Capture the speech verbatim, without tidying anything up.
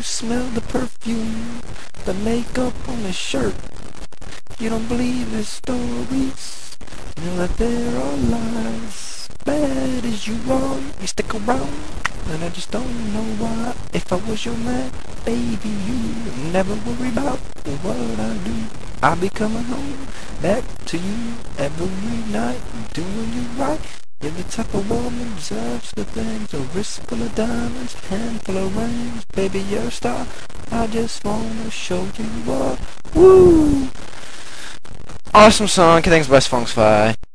smell the perfume, the makeup on his shirt. You don't believe his stories, you know that there are lies. Bad as you are, you stick around, and I just don't know why. If I was your man, baby, you never worry about what I do. I'll be coming home back to you every night, doing you right. You're the type of woman deserves the things. A wrist full of diamonds, handful of rings. Baby, you're a star. I just wanna show you what. Woo! Awesome song. Thanks, West Funks Fi.